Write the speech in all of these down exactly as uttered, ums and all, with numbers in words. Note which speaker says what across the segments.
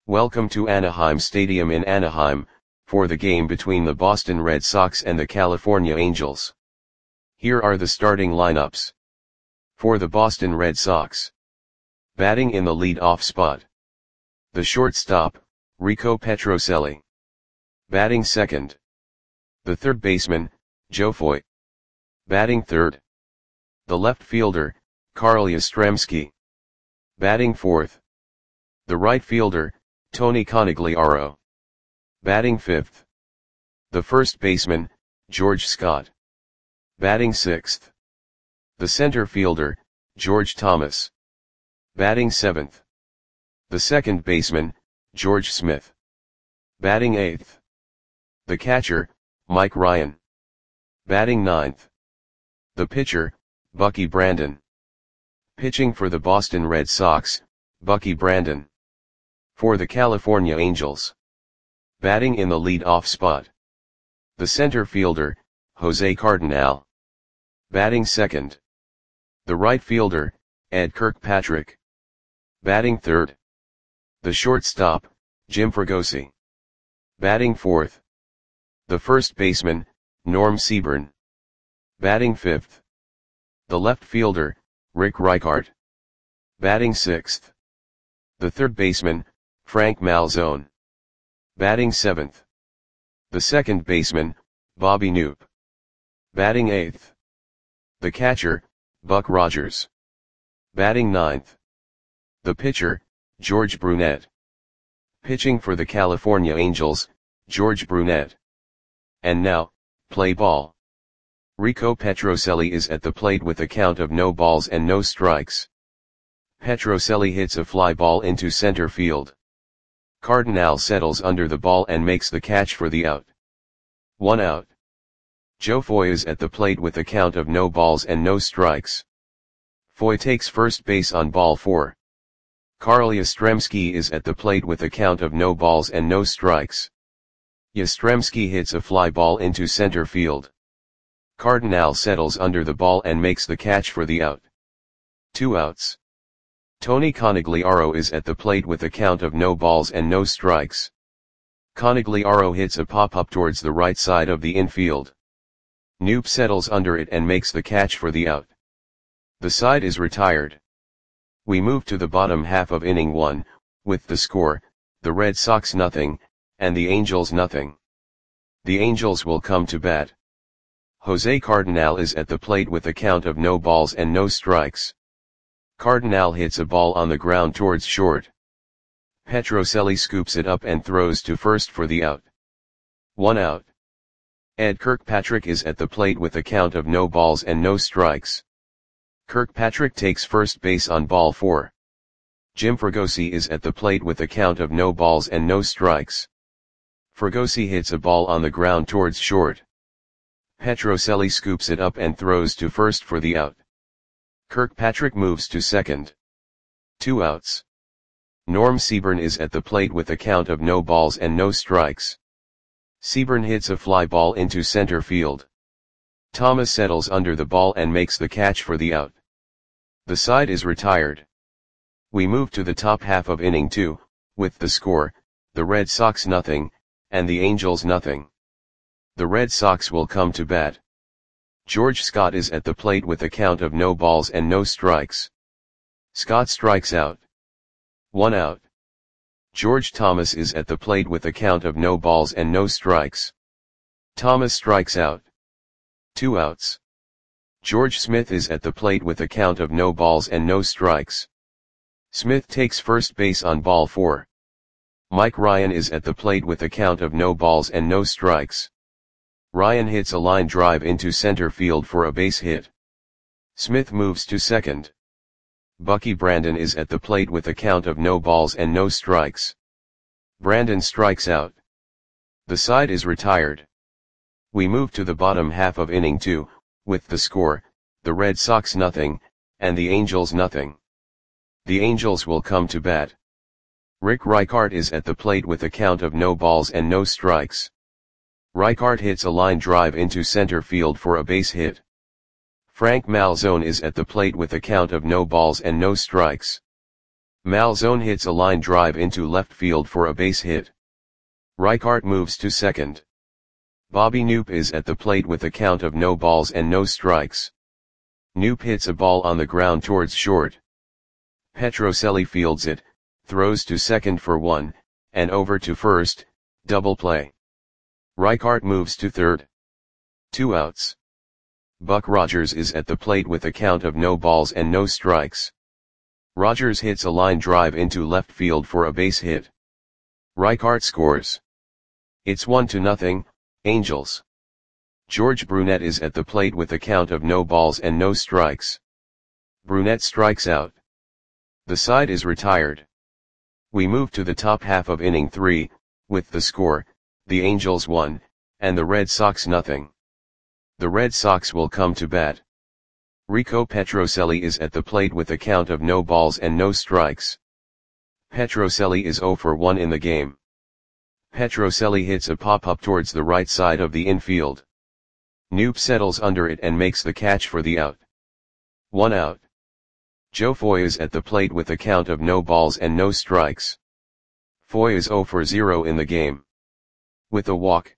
Speaker 1: Welcome to Anaheim Stadium in Anaheim, for the game between the Boston Red Sox and the California Angels. Here are the starting lineups. For the Boston Red Sox. Batting in the lead-off spot. The shortstop, Rico Petrocelli. Batting second. The third baseman, Joe Foy. Batting third. The left fielder, Carl Yastrzemski. Batting fourth. The right fielder, Tony Conigliaro. Batting fifth. The first baseman, George Scott. Batting sixth. The center fielder, George Thomas. Batting seventh. The second baseman, George Smith. Batting eighth. The catcher, Mike Ryan. Batting ninth. The pitcher, Bucky Brandon. Pitching for the Boston Red Sox, Bucky Brandon. For the California Angels. Batting in the lead-off spot. The center fielder, Jose Cardinal. Batting second. The right fielder, Ed Kirkpatrick. Batting third. The shortstop, Jim Fregosi. Batting fourth. The first baseman, Norm Seaburn. Batting fifth. The left fielder, Rick Reichart. Batting sixth. The third baseman, Frank Malzone. Batting seventh. The second baseman, Bobby Knoop. Batting eighth. The catcher, Buck Rogers. Batting ninth. The pitcher, George Brunette. Pitching for the California Angels, George Brunette. And now, play ball. Rico Petrocelli is at the plate with a count of no balls and no strikes. Petrocelli hits a fly ball into center field. Cardinal settles under the ball and makes the catch for the out. One out. Joe Foy is at the plate with a count of no balls and no strikes. Foy takes first base on ball four. Carl Yastrzemski is at the plate with a count of no balls and no strikes. Yastrzemski hits a fly ball into center field. Cardinal settles under the ball and makes the catch for the out. Two outs. Tony Conigliaro is at the plate with a count of no balls and no strikes. Conigliaro hits a pop-up towards the right side of the infield. Knoop settles under it and makes the catch for the out. The side is retired. We move to the bottom half of inning one, with the score, the Red Sox nothing, and the Angels nothing. The Angels will come to bat. Jose Cardinal is at the plate with a count of no balls and no strikes. Cardinal hits a ball on the ground towards short. Petrocelli scoops it up and throws to first for the out. One out. Ed Kirkpatrick is at the plate with a count of no balls and no strikes. Kirkpatrick takes first base on ball four. Jim Fregosi is at the plate with a count of no balls and no strikes. Fregosi hits a ball on the ground towards short. Petrocelli scoops it up and throws to first for the out. Kirkpatrick moves to second. Two outs. Norm Seaburn is at the plate with a count of no balls and no strikes. Seaburn hits a fly ball into center field. Thomas settles under the ball and makes the catch for the out. The side is retired. We move to the top half of inning two, with the score, the Red Sox nothing, and the Angels nothing. The Red Sox will come to bat. George Scott is at the plate with a count of no balls and no strikes. Scott strikes out. One out. George Thomas is at the plate with a count of no balls and no strikes. Thomas strikes out. Two outs. George Smith is at the plate with a count of no balls and no strikes. Smith takes first base on ball four. Mike Ryan is at the plate with a count of no balls and no strikes. Ryan hits a line drive into center field for a base hit. Smith moves to second. Bucky Brandon is at the plate with a count of no balls and no strikes. Brandon strikes out. The side is retired. We move to the bottom half of inning two, with the score, the Red Sox nothing, and the Angels nothing. The Angels will come to bat. Rick Reichart is at the plate with a count of no balls and no strikes. Reichart hits a line drive into center field for a base hit. Frank Malzone is at the plate with a count of no balls and no strikes. Malzone hits a line drive into left field for a base hit. Reichart moves to second. Bobby Knoop is at the plate with a count of no balls and no strikes. Knoop hits a ball on the ground towards short. Petrocelli fields it, throws to second for one, and over to first, double play. Reichart moves to third. Two outs. Buck Rogers is at the plate with a count of no balls and no strikes. Rogers hits a line drive into left field for a base hit. Reichart scores. It's one to nothing, Angels. George Brunette is at the plate with a count of no balls and no strikes. Brunette strikes out. The side is retired. We move to the top half of inning three, with the score, the Angels one, and the Red Sox nothing. The Red Sox will come to bat. Rico Petrocelli is at the plate with a count of no balls and no strikes. Petrocelli is zero for one in the game. Petrocelli hits a pop-up towards the right side of the infield. Knoop settles under it and makes the catch for the out. One out. Joe Foy is at the plate with a count of no balls and no strikes. Foy is zero for zero in the game. With a walk,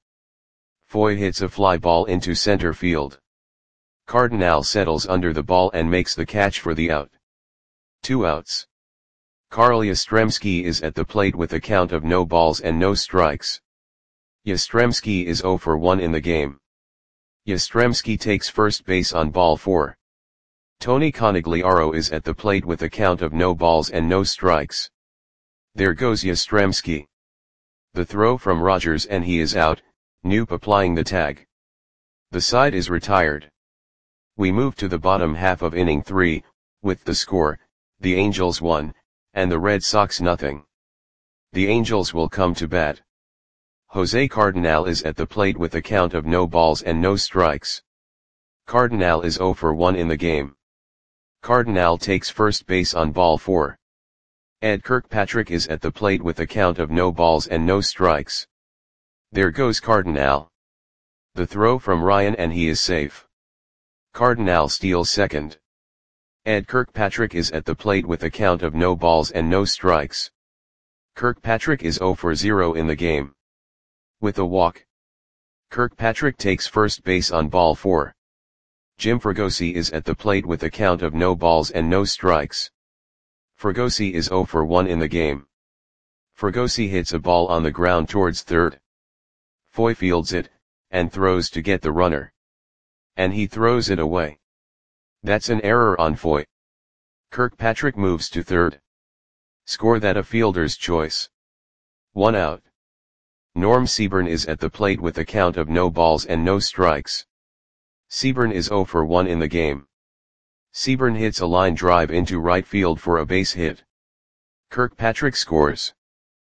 Speaker 1: Foy hits a fly ball into center field. Cardinal settles under the ball and makes the catch for the out. Two outs. Carl Yastrzemski is at the plate with a count of no balls and no strikes. Yastrzemski is zero for one in the game. Yastrzemski takes first base on ball four. Tony Conigliaro is at the plate with a count of no balls and no strikes. There goes Yastrzemski. The throw from Rogers and he is out, Knoop applying the tag. The side is retired. We move to the bottom half of inning three, with the score, the Angels one, and the Red Sox nothing. The Angels will come to bat. Jose Cardinal is at the plate with a count of no balls and no strikes. Cardinal is zero for one in the game. Cardinal takes first base on ball four. Ed Kirkpatrick is at the plate with a count of no balls and no strikes. There goes Cardinal. The throw from Ryan and he is safe. Cardinal steals second. Ed Kirkpatrick is at the plate with a count of no balls and no strikes. Kirkpatrick is zero for zero in the game. With a walk, Kirkpatrick takes first base on ball four. Jim Fregosi is at the plate with a count of no balls and no strikes. Fregosi is zero for one in the game. Fregosi hits a ball on the ground towards third. Foy fields it, and throws to get the runner. And he throws it away. That's an error on Foy. Kirkpatrick moves to third. Score that a fielder's choice. One out. Norm Seaburn is at the plate with a count of no balls and no strikes. Seaburn is zero for one in the game. Seaburn hits a line drive into right field for a base hit. Kirkpatrick scores.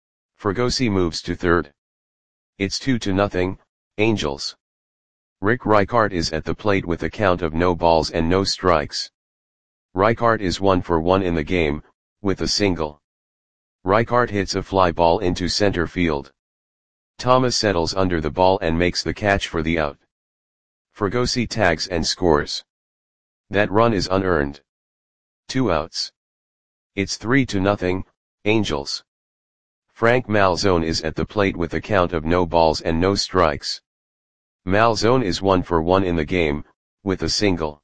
Speaker 1: Fregosi moves to third. It's two to nothing, Angels. Rick Reichart is at the plate with a count of no balls and no strikes. Reichart is one for one in the game, with a single. Reichart hits a fly ball into center field. Thomas settles under the ball and makes the catch for the out. Fregosi tags and scores. That run is unearned. Two outs. It's three to nothing, Angels. Frank Malzone is at the plate with a count of no balls and no strikes. Malzone is one for one in the game, with a single.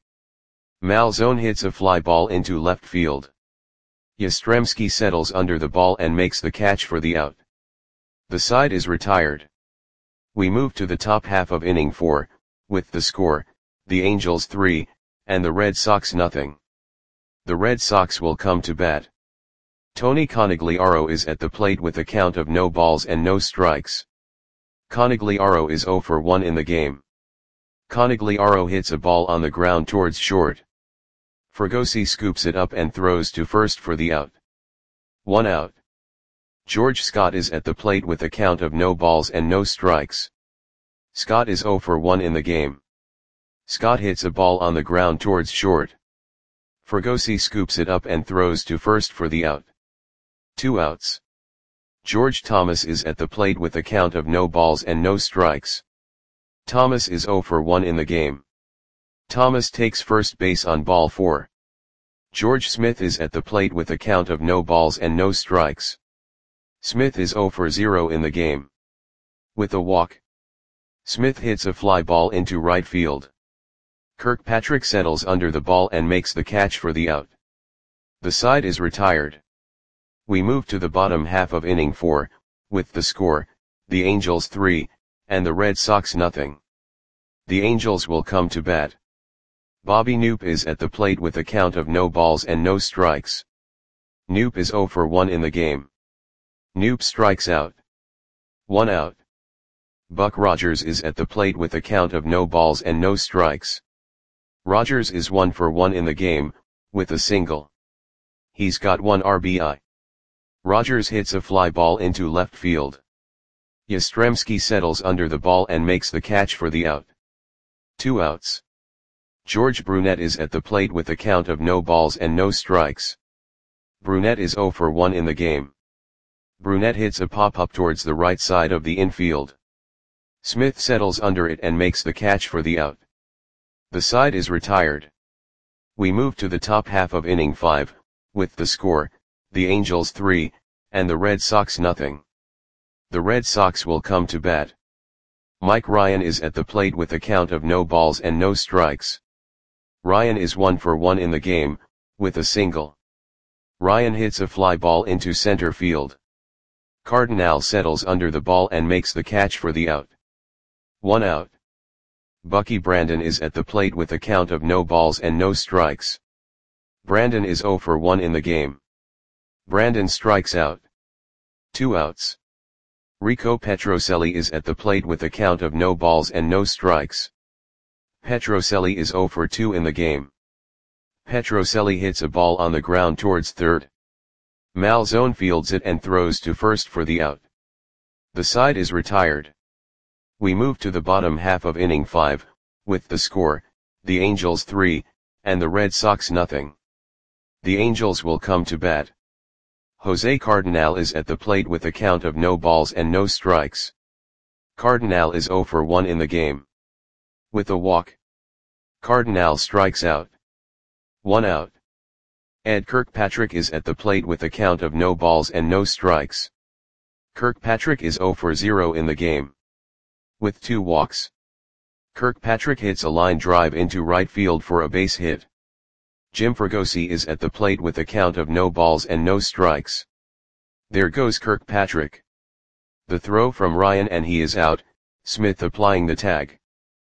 Speaker 1: Malzone hits a fly ball into left field. Yastrzemski settles under the ball and makes the catch for the out. The side is retired. We move to the top half of inning four, with the score, the Angels three, and the Red Sox nothing. The Red Sox will come to bat. Tony Conigliaro is at the plate with a count of no balls and no strikes. Conigliaro is zero for one in the game. Conigliaro hits a ball on the ground towards short. Fregosi scoops it up and throws to first for the out. One out. George Scott is at the plate with a count of no balls and no strikes. Scott is zero for one in the game. Scott hits a ball on the ground towards short. Fregosi scoops it up and throws to first for the out. Two outs. George Thomas is at the plate with a count of no balls and no strikes. Thomas is zero for one in the game. Thomas takes first base on ball four. George Smith is at the plate with a count of no balls and no strikes. Smith is zero for zero in the game. With a walk, Smith hits a fly ball into right field. Kirkpatrick settles under the ball and makes the catch for the out. The side is retired. We move to the bottom half of inning four, with the score, the Angels three, and the Red Sox nothing. The Angels will come to bat. Bobby Knoop is at the plate with a count of no balls and no strikes. Knoop is zero for one in the game. Knoop strikes out. One out. Buck Rogers is at the plate with a count of no balls and no strikes. Rogers is one for one in the game, with a single. He's got one R B I. Rogers hits a fly ball into left field. Yastrzemski settles under the ball and makes the catch for the out. Two outs. George Brunette is at the plate with a count of no balls and no strikes. Brunette is zero for one in the game. Brunette hits a pop-up towards the right side of the infield. Smith settles under it and makes the catch for the out. The side is retired. We move to the top half of inning five, with the score, the Angels three, and the Red Sox nothing. The Red Sox will come to bat. Mike Ryan is at the plate with a count of no balls and no strikes. Ryan is one for one in the game, with a single. Ryan hits a fly ball into center field. Cardinal settles under the ball and makes the catch for the out. One out. Bucky Brandon is at the plate with a count of no balls and no strikes. Brandon is zero for one in the game. Brandon strikes out. Two outs. Rico Petrocelli is at the plate with a count of no balls and no strikes. Petrocelli is zero for two in the game. Petrocelli hits a ball on the ground towards third. Malzone fields it and throws to first for the out. The side is retired. We move to the bottom half of inning five, with the score, the Angels three, and the Red Sox nothing. The Angels will come to bat. Jose Cardinal is at the plate with a count of no balls and no strikes. Cardinal is zero for one in the game. With a walk, Cardinal strikes out. One out. Ed Kirkpatrick is at the plate with a count of no balls and no strikes. Kirkpatrick is zero for zero in the game. With two walks, Kirkpatrick hits a line drive into right field for a base hit. Jim Fregosi is at the plate with a count of no balls and no strikes. There goes Kirkpatrick. The throw from Ryan and he is out, Smith applying the tag.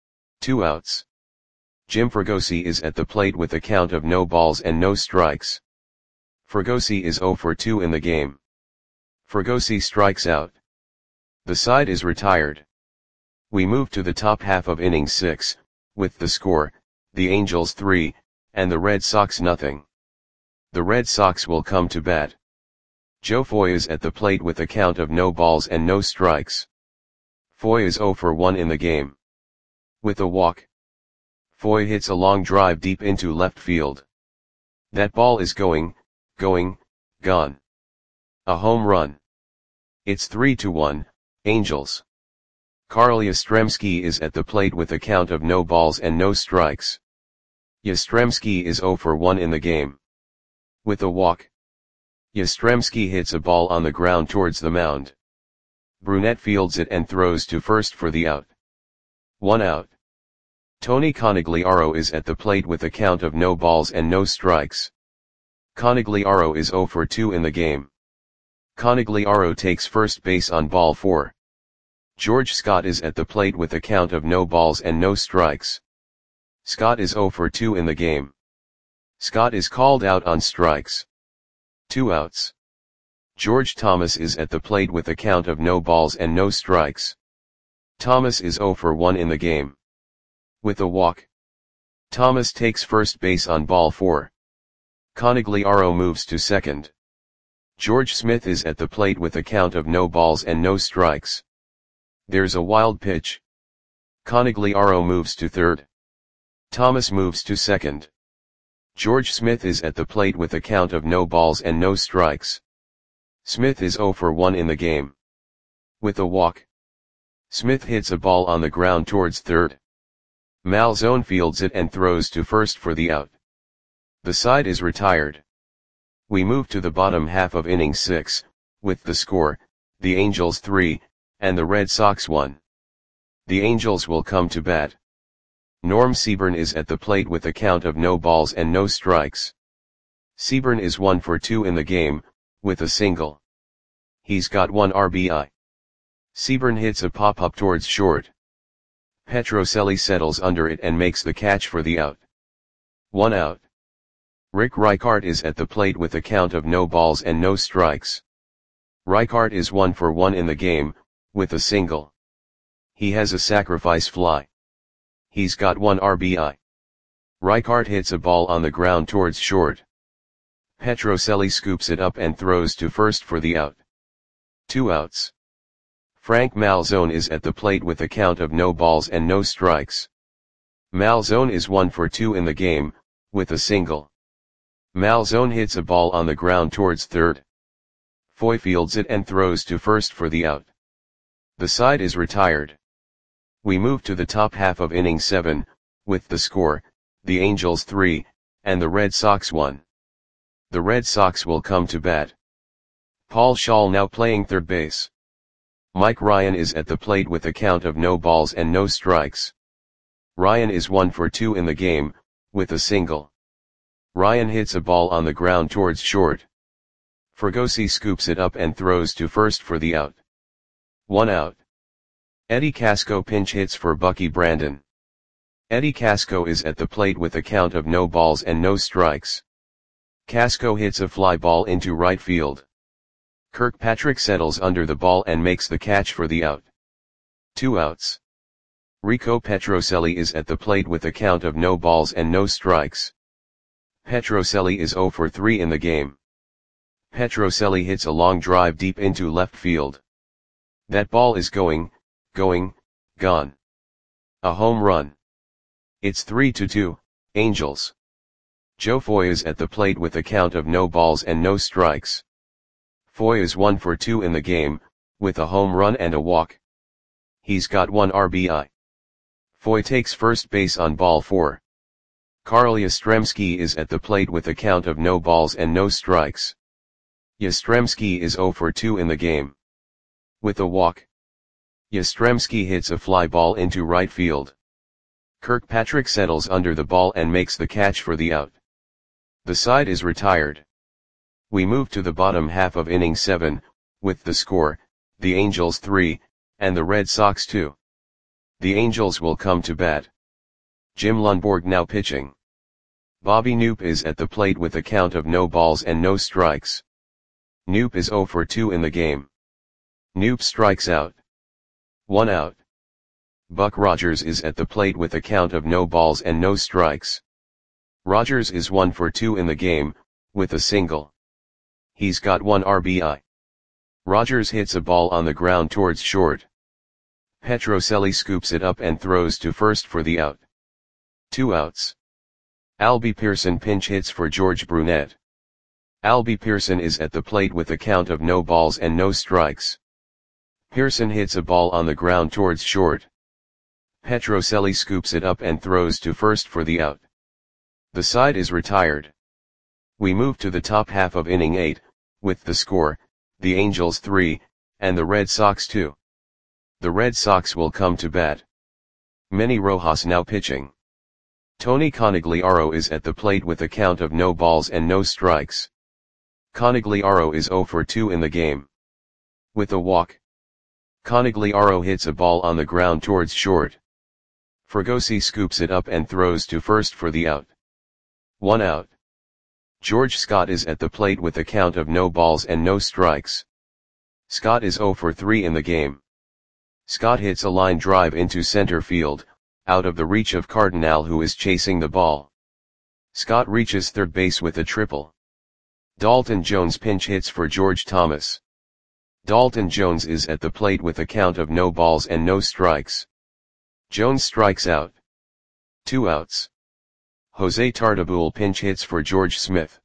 Speaker 1: Two outs. Jim Fregosi is at the plate with a count of no balls and no strikes. Fregosi is zero for two in the game. Fregosi strikes out. The side is retired. We move to the top half of inning six, with the score, the Angels three, and the Red Sox nothing. The Red Sox will come to bat. Joe Foy is at the plate with a count of no balls and no strikes. Foy is zero for one in the game. With a walk, Foy hits a long drive deep into left field. That ball is going, going, gone. A home run. It's three to one, Angels. Carl Yastrzemski is at the plate with a count of no balls and no strikes. Yastrzemski is zero for one in the game. With a walk, Yastrzemski hits a ball on the ground towards the mound. Brunette fields it and throws to first for the out. One out. Tony Conigliaro is at the plate with a count of no balls and no strikes. Conigliaro is zero for two in the game. Conigliaro takes first base on ball four. George Scott is at the plate with a count of no balls and no strikes. Scott is zero for two in the game. Scott is called out on strikes. Two outs. George Thomas is at the plate with a count of no balls and no strikes. Thomas is zero for one in the game. With a walk, Thomas takes first base on ball four. Conigliaro moves to second. George Smith is at the plate with a count of no balls and no strikes. There's a wild pitch. Conigliaro moves to third. Thomas moves to second. George Smith is at the plate with a count of no balls and no strikes. Smith is zero for one in the game. With a walk, Smith hits a ball on the ground towards third. Malzone fields it and throws to first for the out. The side is retired. We move to the bottom half of inning six, with the score, the Angels three, and the Red Sox one. The Angels will come to bat. Norm Seaburn is at the plate with a count of no balls and no strikes. Seaburn is one for two in the game, with a single. He's got one R B I. Seaburn hits a pop-up towards short. Petrocelli settles under it and makes the catch for the out. One out. Rick Reichart is at the plate with a count of no balls and no strikes. Reichart is one for one in the game, with a single. He has a sacrifice fly. He's got one R B I. Reichart hits a ball on the ground towards short. Petrocelli scoops it up and throws to first for the out. Two outs. Frank Malzone is at the plate with a count of no balls and no strikes. Malzone is one for two in the game, with a single. Malzone hits a ball on the ground towards third. Foy fields it and throws to first for the out. The side is retired. We move to the top half of inning seven, with the score, the Angels three, and the Red Sox one. The Red Sox will come to bat. Paul Schall now playing third base. Mike Ryan is at the plate with a count of no balls and no strikes. Ryan is one for two in the game, with a single. Ryan hits a ball on the ground towards short. Fregosi scoops it up and throws to first for the out. One out. Eddie Casco pinch hits for Bucky Brandon. Eddie Casco is at the plate with a count of no balls and no strikes. Casco hits a fly ball into right field. Kirkpatrick settles under the ball and makes the catch for the out. Two outs. Rico Petrocelli is at the plate with a count of no balls and no strikes. Petrocelli is zero for three in the game. Petrocelli hits a long drive deep into left field. That ball is going, going, gone. A home run. It's three to two, Angels. Joe Foy is at the plate with a count of no balls and no strikes. Foy is one for two in the game, with a home run and a walk. He's got one R B I. Foy takes first base on ball four. Carl Yastrzemski is at the plate with a count of no balls and no strikes. Yastrzemski is zero for two in the game. With a walk. Yastrzemski hits a fly ball into right field. Kirkpatrick settles under the ball and makes the catch for the out. The side is retired. We move to the bottom half of inning seven, with the score, the Angels three, and the Red Sox two. The Angels will come to bat. Jim Lundborg now pitching. Bobby Knoop is at the plate with a count of no balls and no strikes. Knoop is zero for two in the game. Knoop strikes out. One out. Buck Rogers is at the plate with a count of no balls and no strikes. Rogers is one for two in the game, with a single. He's got one R B I. Rogers hits a ball on the ground towards short. Petrocelli scoops it up and throws to first for the out. Two outs. Albie Pearson pinch hits for George Brunette. Albie Pearson is at the plate with a count of no balls and no strikes. Pearson hits a ball on the ground towards short. Petrocelli scoops it up and throws to first for the out. The side is retired. We move to the top half of inning eight, with the score, the Angels three, and the Red Sox two. The Red Sox will come to bat. Manny Rojas now pitching. Tony Conigliaro is at the plate with a count of no balls and no strikes. Conigliaro is zero for two in the game. With a walk. Conigliaro hits a ball on the ground towards short. Fregosi scoops it up and throws to first for the out. One out. George Scott is at the plate with a count of no balls and no strikes. Scott is zero for three in the game. Scott hits a line drive into center field, out of the reach of Cardinal, who is chasing the ball. Scott reaches third base with a triple. Dalton Jones pinch hits for George Thomas. Dalton Jones is at the plate with a count of no balls and no strikes. Jones strikes out. Two outs. Jose Tartabull pinch hits for George Smith.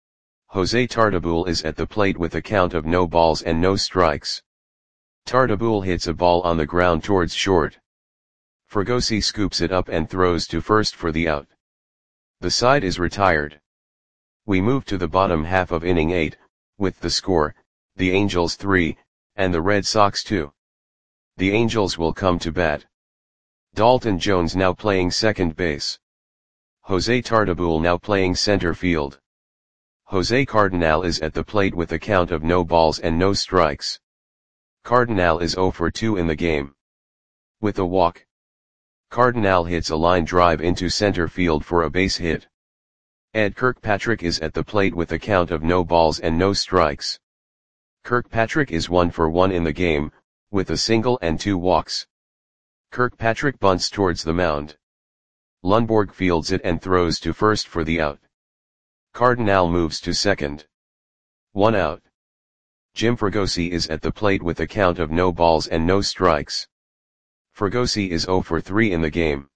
Speaker 1: Jose Tartabull is at the plate with a count of no balls and no strikes. Tartabull hits a ball on the ground towards short. Fregosi scoops it up and throws to first for the out. The side is retired. We move to the bottom half of inning eight, with the score, the Angels three, and the Red Sox two. The Angels will come to bat. Dalton Jones now playing second base. Jose Tartabull now playing center field. Jose Cardinal is at the plate with a count of no balls and no strikes. Cardinal is zero for two in the game. With a walk, Cardinal hits a line drive into center field for a base hit. Ed Kirkpatrick is at the plate with a count of no balls and no strikes. Kirkpatrick is one for one in the game, with a single and two walks. Kirkpatrick bunts towards the mound. Lundborg fields it and throws to first for the out. Cardinal moves to second. One out. Jim Fregosi is at the plate with a count of no balls and no strikes. Fregosi is zero for three in the game.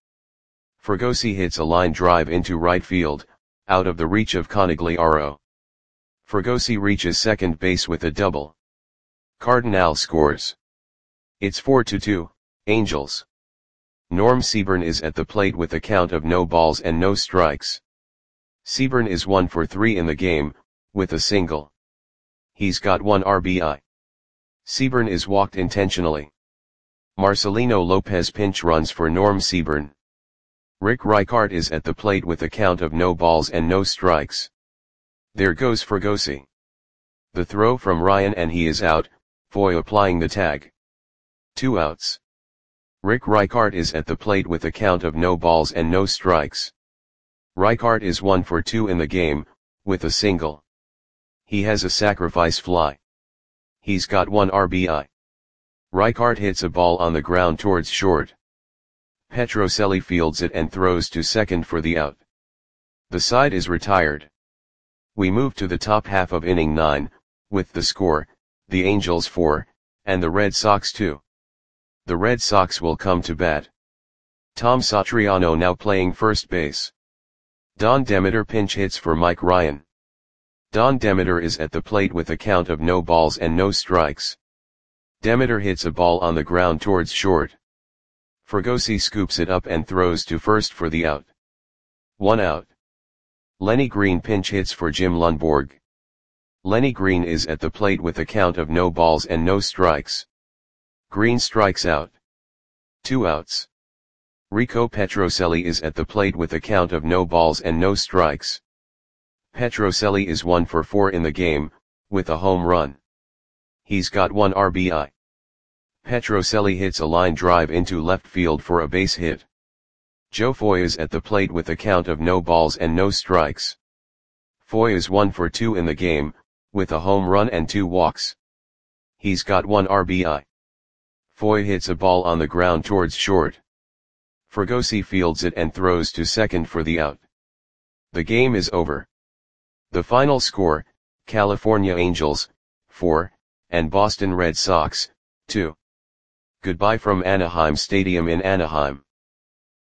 Speaker 1: Fregosi hits a line drive into right field, out of the reach of Conigliaro. Fregosi reaches second base with a double. Cardinal scores. It's four to two, Angels. Norm Seaburn is at the plate with a count of no balls and no strikes. Seaburn is one for three in the game, with a single. He's got one R B I. Seaburn is walked intentionally. Marcelino Lopez pinch runs for Norm Seaburn. Rick Reichart is at the plate with a count of no balls and no strikes. There goes Fregosi. The throw from Ryan and he is out, Foy applying the tag. Two outs. Rick Reichart is at the plate with a count of no balls and no strikes. Reichart is one for two in the game, with a single. He has a sacrifice fly. He's got one R B I. Reichart hits a ball on the ground towards short. Petrocelli fields it and throws to second for the out. The side is retired. We move to the top half of inning nine, with the score, the Angels four, and the Red Sox two. The Red Sox will come to bat. Tom Satriano now playing first base. Don Demeter pinch hits for Mike Ryan. Don Demeter is at the plate with a count of no balls and no strikes. Demeter hits a ball on the ground towards short. Fregosi scoops it up and throws to first for the out. One out. Lenny Green pinch hits for Jim Lundborg. Lenny Green is at the plate with a count of no balls and no strikes. Green strikes out. Two outs. Rico Petrocelli is at the plate with a count of no balls and no strikes. Petrocelli is one for four in the game, with a home run. He's got one R B I. Petrocelli hits a line drive into left field for a base hit. Joe Foy is at the plate with a count of no balls and no strikes. Foy is one for two in the game, with a home run and two walks. He's got one R B I. Foy hits a ball on the ground towards short. Fregosi fields it and throws to second for the out. The game is over. The final score, California Angels, four, and Boston Red Sox, two. Goodbye from Anaheim Stadium in Anaheim.